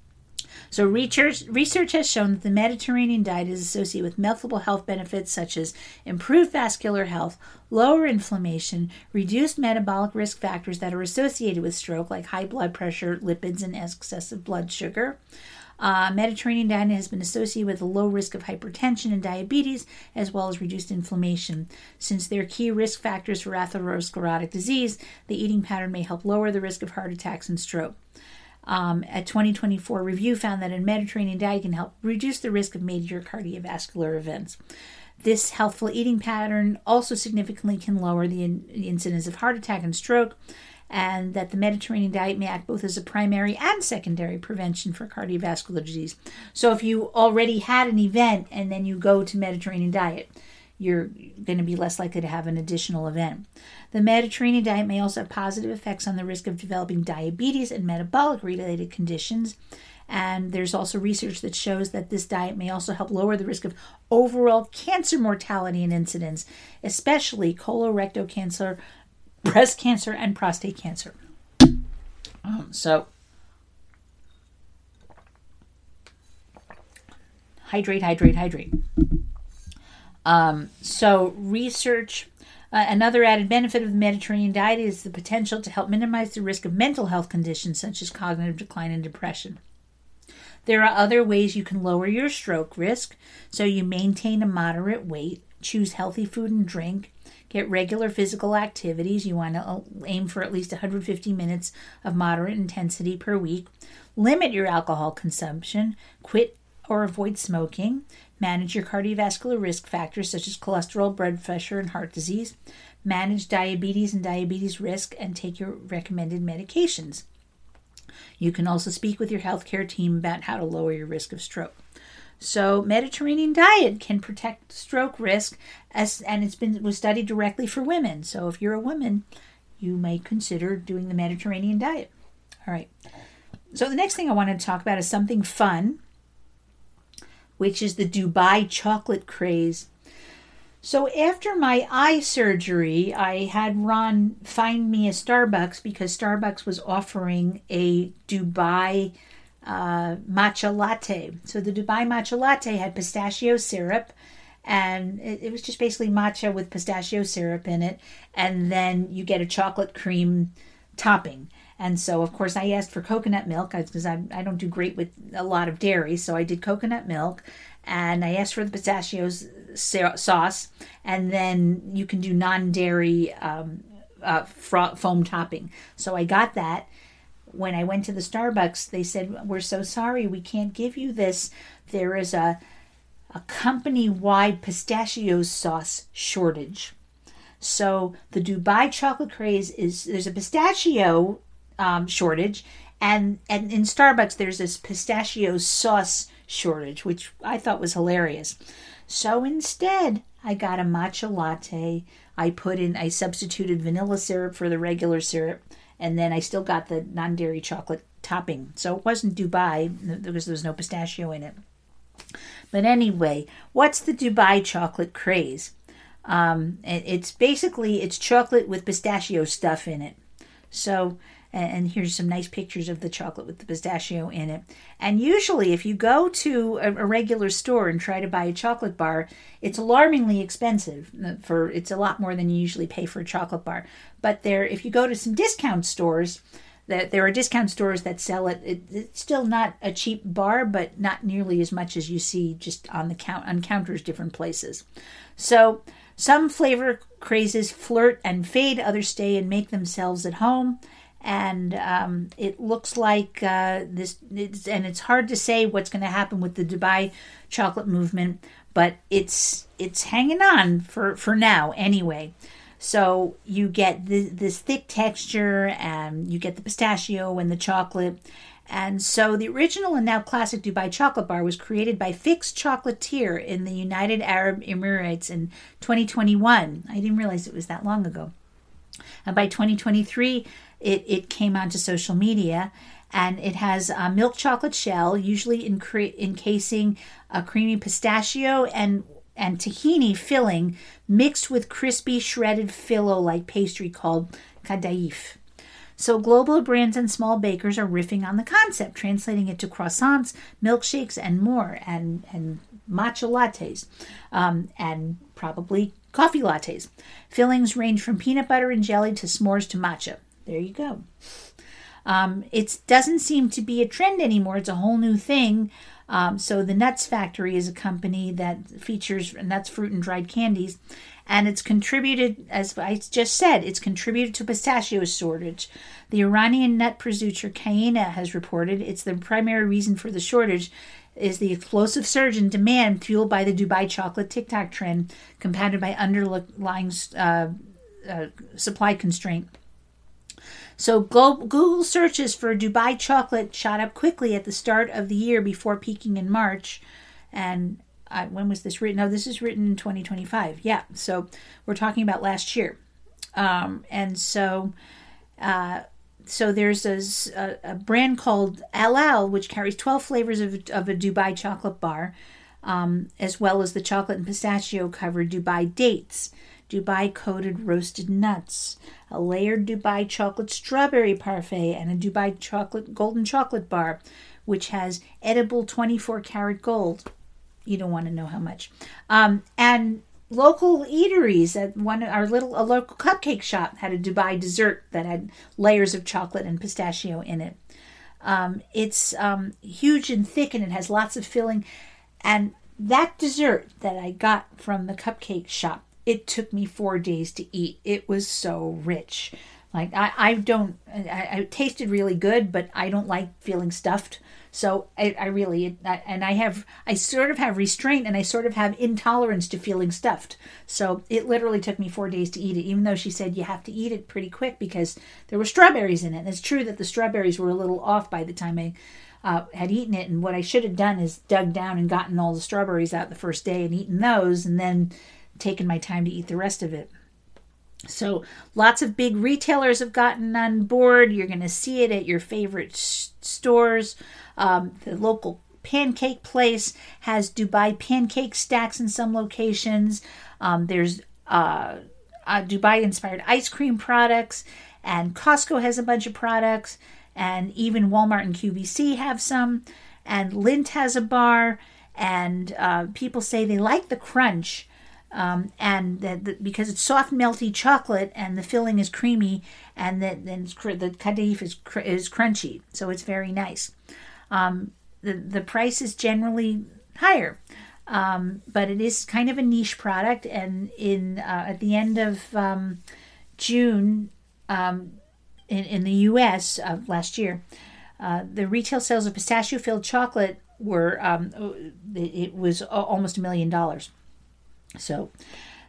So research, research has shown that the Mediterranean diet is associated with multiple health benefits such as improved vascular health, lower inflammation, reduced metabolic risk factors that are associated with stroke like high blood pressure, lipids, and excessive blood sugar. Uh, Mediterranean diet has been associated with a low risk of hypertension and diabetes, as well as reduced inflammation. Since they're key risk factors for atherosclerotic disease, the eating pattern may help lower the risk of heart attacks and stroke. Um, a twenty twenty-four review found that a Mediterranean diet can help reduce the risk of major cardiovascular events. This healthful eating pattern also significantly can lower the, in, the incidence of heart attack and stroke, and that the Mediterranean diet may act both as a primary and secondary prevention for cardiovascular disease. So if you already had an event and then you go to Mediterranean diet, you're going to be less likely to have an additional event. The Mediterranean diet may also have positive effects on the risk of developing diabetes and metabolic-related conditions. And there's also research that shows that this diet may also help lower the risk of overall cancer mortality and incidence, especially colorectal cancer, breast cancer, and prostate cancer. Um, so, hydrate, hydrate, hydrate. Um, so research, uh, another added benefit of the Mediterranean diet is the potential to help minimize the risk of mental health conditions such as cognitive decline and depression. There are other ways you can lower your stroke risk, so you maintain a moderate weight, choose healthy food and drink, get regular physical activities. You want to aim for at least one hundred fifty minutes of moderate intensity per week, limit your alcohol consumption, quit or avoid smoking, manage your cardiovascular risk factors such as cholesterol, blood pressure, and heart disease, manage diabetes and diabetes risk, and take your recommended medications. You can also speak with your healthcare team about how to lower your risk of stroke. So Mediterranean diet can protect stroke risk, as and it's been was studied directly for women. So if you're a woman, you may consider doing the Mediterranean diet. All right. So the next thing I want to talk about is something fun, which is the Dubai chocolate craze. So after my eye surgery, I had Ron find me a Starbucks because Starbucks was offering a Dubai uh, matcha latte. So the Dubai matcha latte had pistachio syrup, and it, it was just basically matcha with pistachio syrup in it, and then you get a chocolate cream topping. And so, of course, I asked for coconut milk because I, I don't do great with a lot of dairy, so I did coconut milk. And I asked for the pistachio sauce, and then you can do non-dairy um, uh, foam topping. So I got that. When I went to the Starbucks, they said, "We're so sorry, we can't give you this. There is a, a company-wide pistachio sauce shortage." So the Dubai chocolate craze is, there's a pistachio um, shortage, and and in Starbucks there's this pistachio sauce shortage, which I thought was hilarious. So instead, I got a matcha latte. I put in, I substituted vanilla syrup for the regular syrup, and then I still got the non-dairy chocolate topping. So it wasn't Dubai because there was no pistachio in it. But anyway, what's the Dubai chocolate craze? Um, it's basically, it's chocolate with pistachio stuff in it. So, and here's some nice pictures of the chocolate with the pistachio in it. And usually if you go to a, a regular store and try to buy a chocolate bar, it's alarmingly expensive. For It's a lot more than you usually pay for a chocolate bar. But there, if you go to some discount stores, that there are discount stores that sell it. it. It's still not a cheap bar, but not nearly as much as you see just on the count on counters different places. So some flavor crazes flirt and fade, others stay and make themselves at home. And um, it looks like uh, this, it's, and it's hard to say what's going to happen with the Dubai chocolate movement, but it's it's hanging on for, for now anyway. So you get this, this thick texture, and you get the pistachio and the chocolate. And so the original and now classic Dubai chocolate bar was created by Fix Chocolatier in the United Arab Emirates in twenty twenty-one. I didn't realize it was that long ago. And by twenty twenty-three, it, it came onto social media, and it has a milk chocolate shell, usually encre- encasing a creamy pistachio and and tahini filling mixed with crispy shredded phyllo-like pastry called kadaif. So global brands and small bakers are riffing on the concept, translating it to croissants, milkshakes, and more, and, and matcha lattes, um, and probably coffee lattes. Fillings range from peanut butter and jelly to s'mores to matcha. There you go. Um, it doesn't seem to be a trend anymore. It's a whole new thing. Um, so the Nuts Factory is a company that features nuts, fruit, and dried candies. And it's contributed, as I just said, it's contributed to pistachio shortage. The Iranian nut producer Kayena has reported it's the primary reason for the shortage is the explosive surge in demand fueled by the Dubai chocolate TikTok trend, compounded by underlying uh, uh, supply constraint. So Google searches for Dubai chocolate shot up quickly at the start of the year before peaking in March. And uh, when was this written? No, this is written in twenty twenty-five. Yeah, so we're talking about last year. Um, and so uh, so there's a, a brand called Al Al, which carries twelve flavors of, of a Dubai chocolate bar, um, as well as the chocolate and pistachio covered Dubai dates, Dubai coated roasted nuts, a layered Dubai chocolate strawberry parfait, and a Dubai chocolate golden chocolate bar, which has edible twenty-four karat gold. You don't want to know how much. Um, and local eateries at one our little a local cupcake shop had a Dubai dessert that had layers of chocolate and pistachio in it. Um, it's um, huge and thick, and it has lots of filling. And that dessert that I got from the cupcake shop, it took me four days to eat. It was so rich. Like I, I don't, I, I tasted really good, but I don't like feeling stuffed. So I, I really, I, and I have, I sort of have restraint, and I sort of have intolerance to feeling stuffed. So it literally took me four days to eat it, even though she said you have to eat it pretty quick because there were strawberries in it. And it's true that the strawberries were a little off by the time I uh, had eaten it. And what I should have done is dug down and gotten all the strawberries out the first day and eaten those, and then taken my time to eat the rest of it. So lots of big retailers have gotten on board. You're going to see it at your favorite sh- stores. Um, the local pancake place has Dubai pancake stacks in some locations. Um, there's uh, uh, Dubai-inspired ice cream products, and Costco has a bunch of products, and even Walmart and Q V C have some, and Lindt has a bar, and uh, people say they like the crunch. Um, and that the, because it's soft, melty chocolate, and the filling is creamy, and then the kadaif is cr- is crunchy, so it's very nice. Um, the the price is generally higher, um, but it is kind of a niche product. And in uh, at the end of um, June, um, in in the U S of last year, uh, the retail sales of pistachio-filled chocolate were um, it was almost a million dollars. So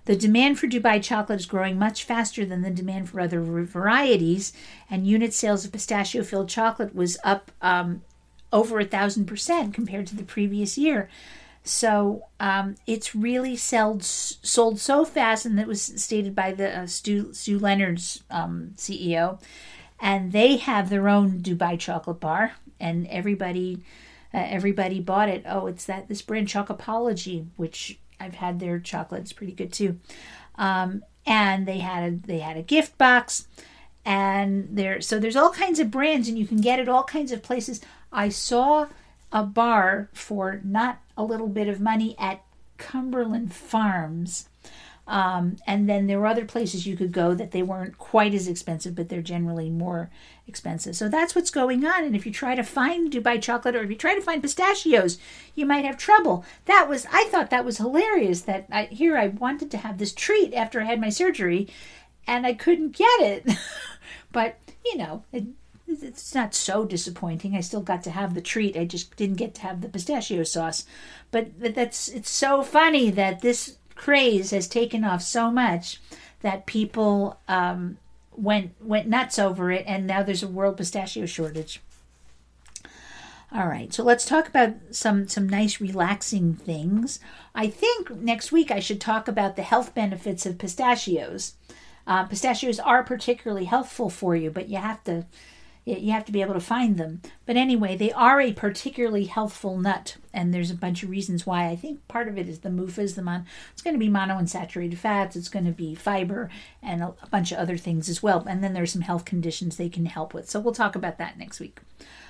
The demand for Dubai chocolate is growing much faster than the demand for other varieties, and unit sales of pistachio-filled chocolate was up um, over a thousand percent compared to the previous year. So um, it's really sold, sold so fast, and that was stated by the uh, Stu, Stu Leonard's um, C E O, and they have their own Dubai chocolate bar, and everybody uh, everybody bought it. Oh, it's that this brand Chocopology, which I've had their chocolate. It's pretty good too. Um, and they had a they had a gift box, and there so there's all kinds of brands, and you can get it all kinds of places. I saw a bar for not a little bit of money at Cumberland Farms. Um, and then there were other places you could go that they weren't quite as expensive, but they're generally more expensive. So that's what's going on. And if you try to find Dubai chocolate, or if you try to find pistachios, you might have trouble. That was, I thought that was hilarious that I, here I wanted to have this treat after I had my surgery and I couldn't get it. But, you know, it, it's not so disappointing. I still got to have the treat. I just didn't get to have the pistachio sauce. But that's, it's so funny that this craze has taken off so much that people um, went went nuts over it, and now there's a world pistachio shortage. All right, so let's talk about some some nice relaxing things. I think next week I should talk about the health benefits of pistachios. Uh, pistachios are particularly healthful for you, but you have to you have to be able to find them. But anyway, they are a particularly healthful nut, and there's a bunch of reasons why. I think part of it is the M U F As, the mon- it's going to be monounsaturated fats, it's going to be fiber, and a, a bunch of other things as well. And then there's some health conditions they can help with. So we'll talk about that next week.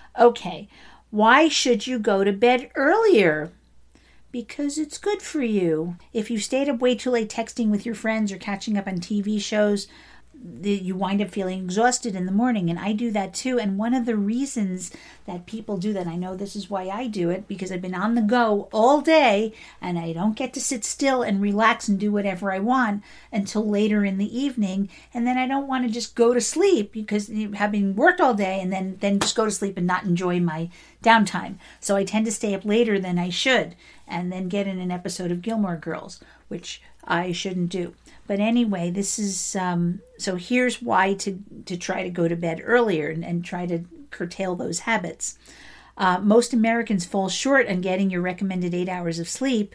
Okay, why should you go to bed earlier? Because it's good for you. If you stayed up way too late texting with your friends or catching up on T V shows, you wind up feeling exhausted in the morning, and I do that too. And one of the reasons that people do that, I know this is why I do it, because I've been on the go all day and I don't get to sit still and relax and do whatever I want until later in the evening, and then I don't want to just go to sleep because having worked all day and then then just go to sleep and not enjoy my downtime. So I tend to stay up later than I should and then get in an episode of Gilmore Girls, which I shouldn't do. But anyway, this is, um, so here's why to, to try to go to bed earlier and, and try to curtail those habits. Uh, most Americans fall short on getting your recommended eight hours of sleep,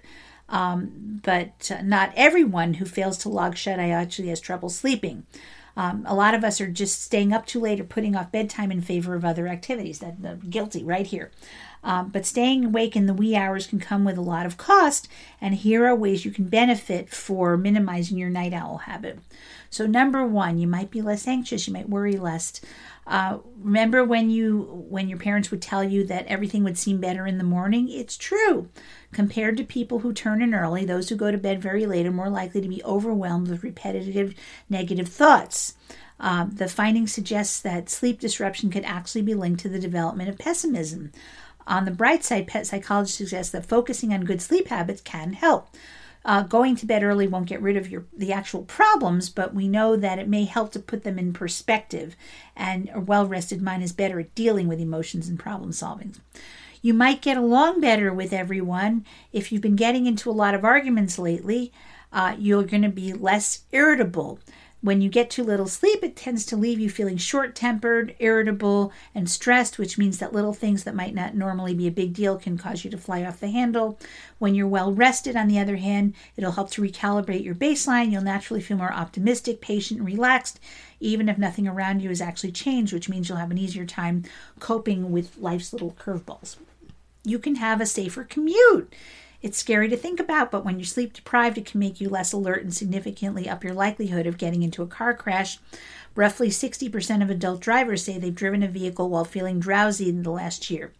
um, but not everyone who fails to log shut-eye actually has trouble sleeping. Um, a lot of us are just staying up too late or putting off bedtime in favor of other activities. That, uh, guilty right here. Um, but staying awake in the wee hours can come with a lot of cost, and here are ways you can benefit for minimizing your night owl habit. So number one, you might be less anxious. You might worry less. Uh, remember when you when your parents would tell you that everything would seem better in the morning? It's true. Compared to people who turn in early, those who go to bed very late are more likely to be overwhelmed with repetitive negative thoughts. Um, the finding suggests that sleep disruption could actually be linked to the development of pessimism. On the bright side, pet psychologists suggest that focusing on good sleep habits can help. Uh, going to bed early won't get rid of your the actual problems, but we know that it may help to put them in perspective, and a well-rested mind is better at dealing with emotions and problem solving. You might get along better with everyone. If you've been getting into a lot of arguments lately, uh, you're going to be less irritable. When you get too little sleep, it tends to leave you feeling short-tempered, irritable, and stressed, which means that little things that might not normally be a big deal can cause you to fly off the handle. When you're well-rested, on the other hand, it'll help to recalibrate your baseline. You'll naturally feel more optimistic, patient, and relaxed, even if nothing around you has actually changed, which means you'll have an easier time coping with life's little curveballs. You can have a safer commute. It's scary to think about, but when you're sleep deprived, it can make you less alert and significantly up your likelihood of getting into a car crash. Roughly sixty percent of adult drivers say they've driven a vehicle while feeling drowsy in the last year.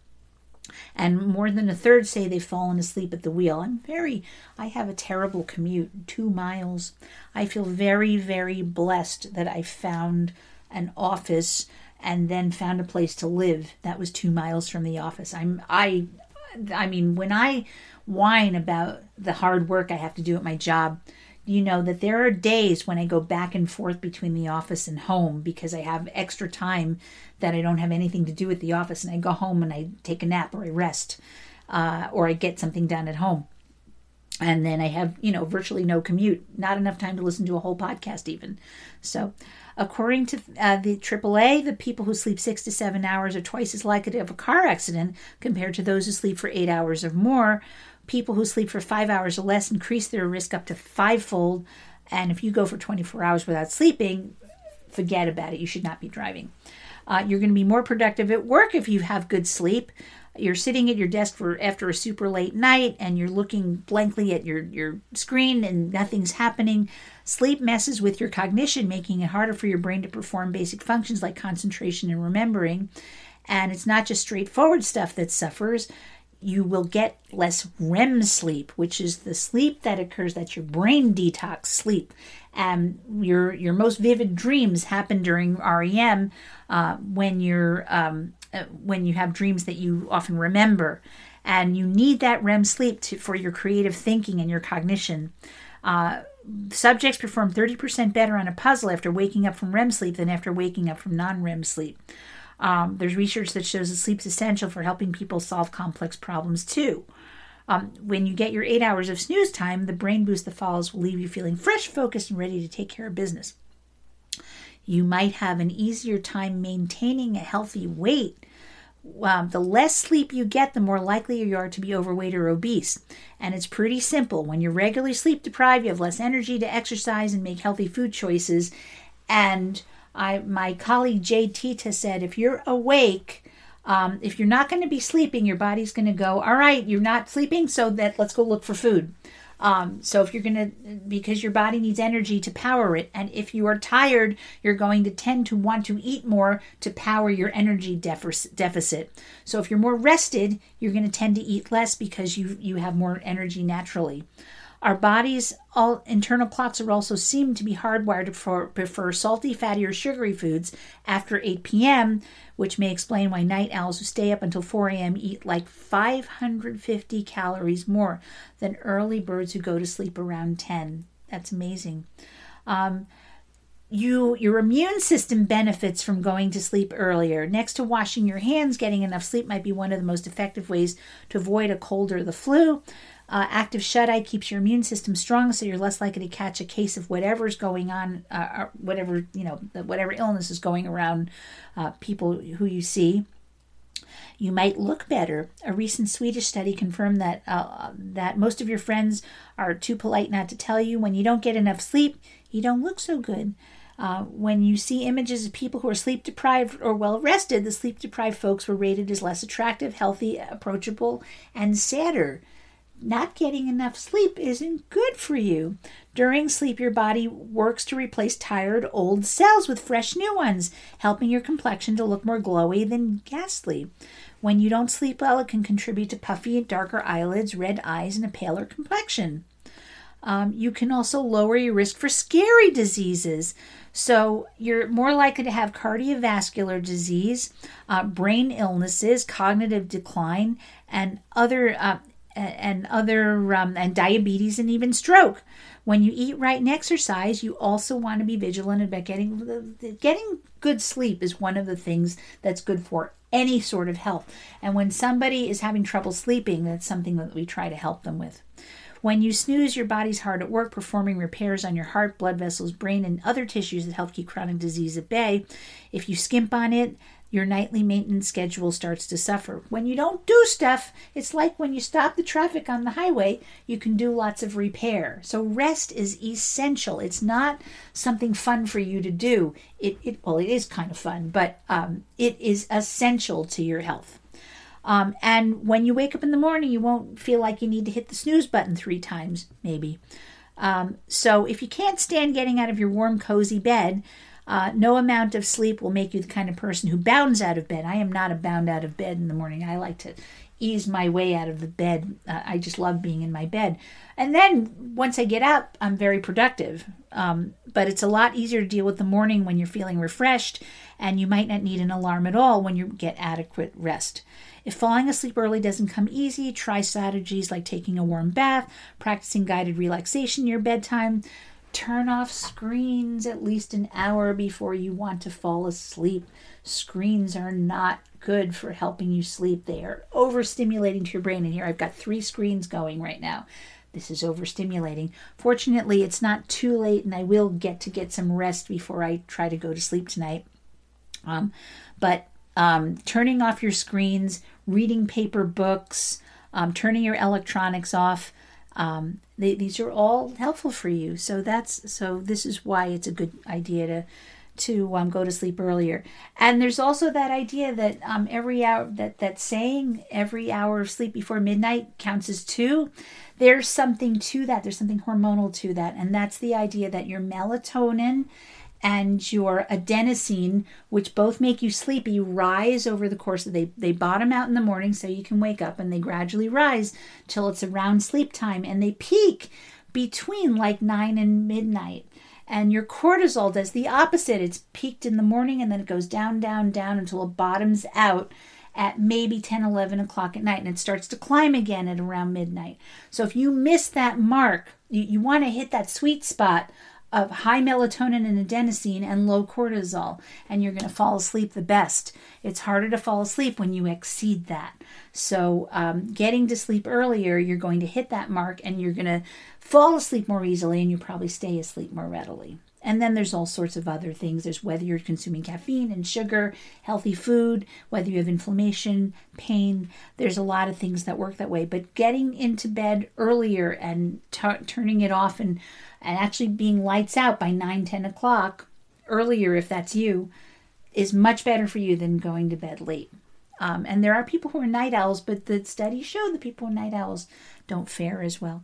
And more than a third say they've fallen asleep at the wheel. I'm very, I have a terrible commute, two miles. I feel very, very blessed that I found an office and then found a place to live that was two miles from the office. I'm, I, I mean, when I whine about the hard work I have to do at my job, you know that there are days when I go back and forth between the office and home because I have extra time that I don't have anything to do at the office, and I go home and I take a nap or I rest, uh, or I get something done at home. And then I have, you know, virtually no commute, not enough time to listen to a whole podcast even. So according to uh, the triple A, the people who sleep six to seven hours are twice as likely to have a car accident compared to those who sleep for eight hours or more. People who sleep for five hours or less increase their risk up to fivefold. And if you go for twenty-four hours without sleeping, forget about it. You should not be driving. Uh, you're going to be more productive at work if you have good sleep. You're sitting at your desk for after a super late night and you're looking blankly at your, your screen and nothing's happening. Sleep messes with your cognition, making it harder for your brain to perform basic functions like concentration and remembering. And it's not just straightforward stuff that suffers. You will get less R E M sleep, which is the sleep that occurs, that's your brain detox sleep. And your your most vivid dreams happen during R E M uh, when you're um, uh, when you have dreams that you often remember, and you need that R E M sleep to, for your creative thinking and your cognition. Uh, subjects perform thirty percent better on a puzzle after waking up from R E M sleep than after waking up from non-R E M sleep. Um, there's research that shows that sleep's essential for helping people solve complex problems too. Um, when you get your eight hours of snooze time, the brain boost that follows will leave you feeling fresh, focused, and ready to take care of business. You might have an easier time maintaining a healthy weight. Um, the less sleep you get, the more likely you are to be overweight or obese. And it's pretty simple. When you're regularly sleep deprived, you have less energy to exercise and make healthy food choices. And I, my colleague Jay Tita said, if you're awake, um, if you're not going to be sleeping, your body's going to go, all right, you're not sleeping, so that let's go look for food. Um, so if you're going to, because your body needs energy to power it, and if you are tired, you're going to tend to want to eat more to power your energy deficit. So if you're more rested, you're going to tend to eat less because you you have more energy naturally. Our body's all internal clocks are also seem to be hardwired to prefer, prefer salty, fatty, or sugary foods after eight p.m., which may explain why night owls who stay up until four a.m. eat like five hundred fifty calories more than early birds who go to sleep around ten. That's amazing. Um, You, your immune system benefits from going to sleep earlier. Next to washing your hands, getting enough sleep might be one of the most effective ways to avoid a cold or the flu. Uh, active shut-eye keeps your immune system strong, so you're less likely to catch a case of whatever's going on, uh, or whatever, you know, whatever illness is going around uh, people who you see. You might look better. A recent Swedish study confirmed that uh, that most of your friends are too polite not to tell you when you don't get enough sleep, you don't look so good. Uh, when you see images of people who are sleep deprived or well rested, the sleep deprived folks were rated as less attractive, healthy, approachable, and sadder. Not getting enough sleep isn't good for you. During sleep, your body works to replace tired old cells with fresh new ones, helping your complexion to look more glowy than ghastly. When you don't sleep well, it can contribute to puffy and darker eyelids, red eyes, and a paler complexion. Um, you can also lower your risk for scary diseases. So you're more likely to have cardiovascular disease, uh, brain illnesses, cognitive decline, and other uh, and other um, and diabetes and even stroke. When you eat right and exercise, you also want to be vigilant about getting getting good sleep is one of the things that's good for any sort of health. And when somebody is having trouble sleeping, that's something that we try to help them with. When you snooze, your body's hard at work performing repairs on your heart, blood vessels, brain, and other tissues that help keep chronic disease at bay. If you skimp on it, your nightly maintenance schedule starts to suffer. When you don't do stuff, it's like when you stop the traffic on the highway, you can do lots of repair. So rest is essential. It's not something fun for you to do. It, it well, it is kind of fun, but um, it is essential to your health. Um, and when you wake up in the morning, you won't feel like you need to hit the snooze button three times, maybe. Um, so if you can't stand getting out of your warm, cozy bed, uh, no amount of sleep will make you the kind of person who bounds out of bed. I am not a bound out of bed in the morning. I like to ease my way out of the bed. Uh, I just love being in my bed. And then once I get up, I'm very productive. Um, but it's a lot easier to deal with the morning when you're feeling refreshed, and you might not need an alarm at all when you get adequate rest. If falling asleep early doesn't come easy, try strategies like taking a warm bath, practicing guided relaxation near bedtime. Turn off screens at least an hour before you want to fall asleep. Screens are not good for helping you sleep. They are overstimulating to your brain. And here I've got three screens going right now. this is overstimulating. Fortunately, it's not too late, and I will get to get some rest before I try to go to sleep tonight. Um, but um, turning off your screens, reading paper books, um, turning your electronics off, um, they, these are all helpful for you. So that's so. This is why it's a good idea to to um, go to sleep earlier. And there's also that idea that um, every hour that that saying every hour of sleep before midnight counts as two. There's something to that. There's something hormonal to that, and that's the idea that your melatonin and your adenosine, which both make you sleepy, rise over the course of the day. They bottom out in the morning so you can wake up, and they gradually rise till it's around sleep time, and they peak between like nine and midnight. And your cortisol does the opposite. It's peaked in the morning, and then it goes down, down, down until it bottoms out at maybe ten, eleven o'clock at night, and it starts to climb again at around midnight. So if you miss that mark, you, you want to hit that sweet spot of high melatonin and adenosine and low cortisol, and you're going to fall asleep the best. It's harder to fall asleep when you exceed that. So um, getting to sleep earlier, you're going to hit that mark, and you're going to fall asleep more easily, and you probably stay asleep more readily. And then there's all sorts of other things. There's whether you're consuming caffeine and sugar, healthy food, whether you have inflammation, pain. There's a lot of things that work that way. But getting into bed earlier and t- turning it off and, and actually being lights out by nine, ten o'clock, earlier if that's you, is much better for you than going to bed late. Um, and there are people who are night owls, but the studies show that people who are night owls don't fare as well.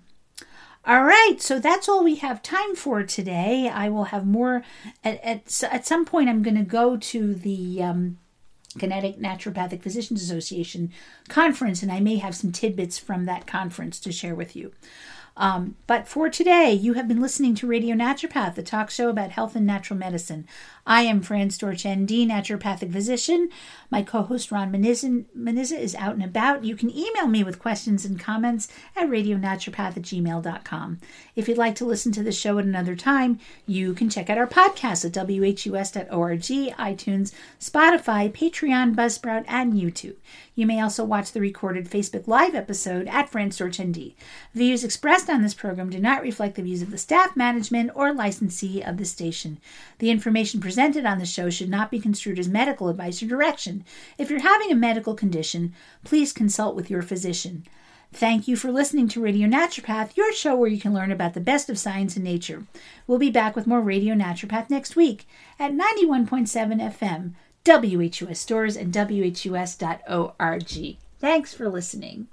All right, so that's all we have time for today. I will have more at at, at some point. I'm going to go to the um, Kinetic Naturopathic Physicians Association conference, and I may have some tidbits from that conference to share with you. Um, but for today, you have been listening to Radio Naturopath, the talk show about health and natural medicine. I am Fran Storch, N D, naturopathic physician. My co-host Ron Menizza is out and about. You can email me with questions and comments at radionaturopath at gmail dot com. If you'd like to listen to the show at another time, you can check out our podcast at w h u s dot org, iTunes, Spotify, Patreon, Buzzsprout, and YouTube. You may also watch the recorded Facebook Live episode at Fran Storch, N D. Views expressed on this program do not reflect the views of the staff, management, or licensee of the station. The information presented on the show should not be construed as medical advice or direction. If you're having a medical condition, please consult with your physician. Thank you for listening to Radio Naturopath, your show where you can learn about the best of science and nature. We'll be back with more Radio Naturopath next week at ninety-one point seven F M, W H U S Stores, and W H U S dot org. Thanks for listening.